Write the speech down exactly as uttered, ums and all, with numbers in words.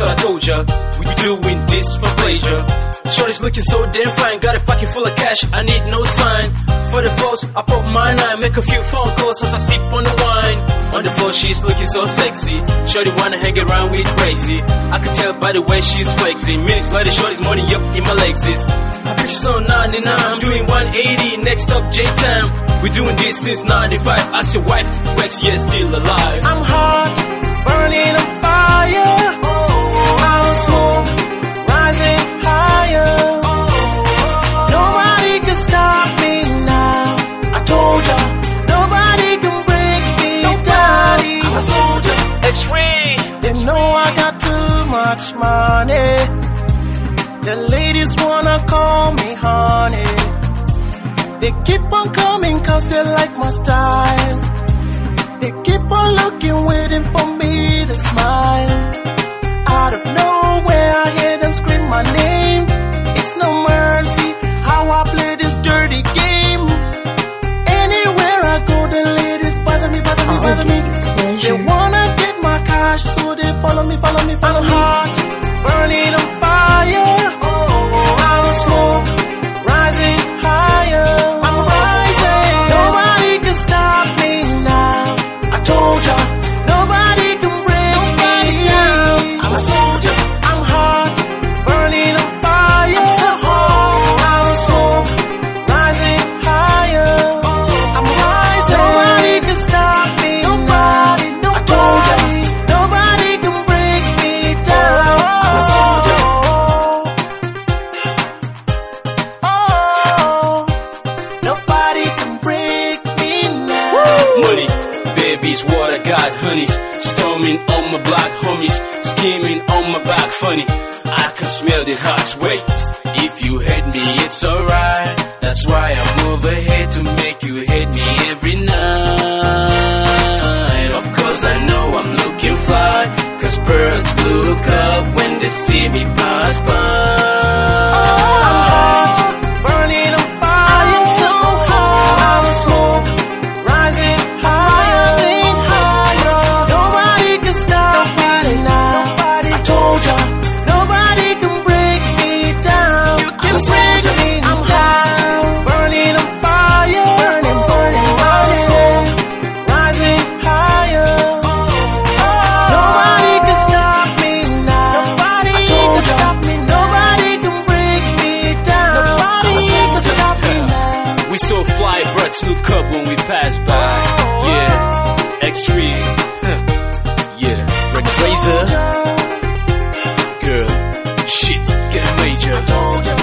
thought I told ya, we be doing this for pleasure. Shorty's looking so damn fine, got a pocket full of cash, I need no sign. For the flows, I pop my nine, make a few phone calls as I sip on the wine. On the floor, she's looking so sexy. Shorty wanna hang around with crazy. I could tell by the way she's flexing. Minutes later, Shorty's money up in my legs is. I picture on ninety-nine, I'm doing one eighty, next up J-Time. We doing this since ninety-five, ask your wife, Rex, yeah, still alive. I'm hot, burning on fire. I'm smoke, rising higher. Nobody can stop me now. I told ya, nobody can break me down. I'm a soldier, X-ray. They know I got too much money. The ladies wanna call me honey. They keep on coming cause they like my style. They keep on looking, waiting for me to smile. Out of nowhere I hear them scream my name. It's no mercy how I play this dirty game. Anywhere I go the ladies bother me, bother me, bother me. They wanna get my cash so they follow me, follow me, follow me. I'm hot, burning on fire. I'm smoke, rising higher. I'm rising. Nobody can stop me now. I told ya, nobody can break me down. I'm a soldier, I'm hot, burning on fire. I'm so hot, I'm smoke, rising higher. I'm rising. Nobody can stop me nobody, now. Nobody, I told ya, nobody can break me down. I'm a soldier. Oh, nobody can break me now. Money, baby's what I got, honeys. Storming on my block, homies. Scheming on my back, funny. I can smell the hot wait. If you hate me, it's alright. That's why I'm over here to make you hate me every night. Of course I know I'm looking fly, cause birds look up when they see me pass by. I'm hot, burning on fire. I'm so hot, I'm smoke, rising higher, rising higher. Nobody can stop me now. Nobody, I told ya, nobody can break me down. You can break me I'm hot, burning on fire, burning, burning, I'm smoke, rising higher. Nobody can stop me now. Nobody can stop me. Nobody can break me down. Nobody can stop me now. We so fly, birds look up when we pass by. Yeah, X-ray. Huh. Yeah, Rex Razor. Girl, shit, get a major. Told ya.